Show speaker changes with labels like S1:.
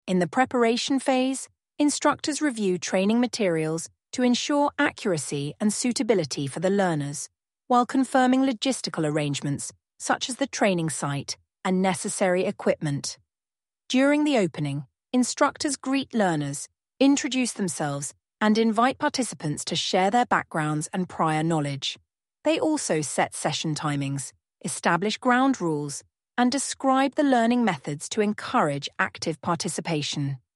S1: In the preparation phase, instructors review training materials to ensure accuracy and suitability for the learners, while confirming logistical arrangements such as the training site and necessary equipment. During the opening, instructors greet learners, introduce themselves, and invite participants to share their backgrounds and prior knowledge. They also set session timings, establish ground rules, and describe the learning methods to encourage active participation.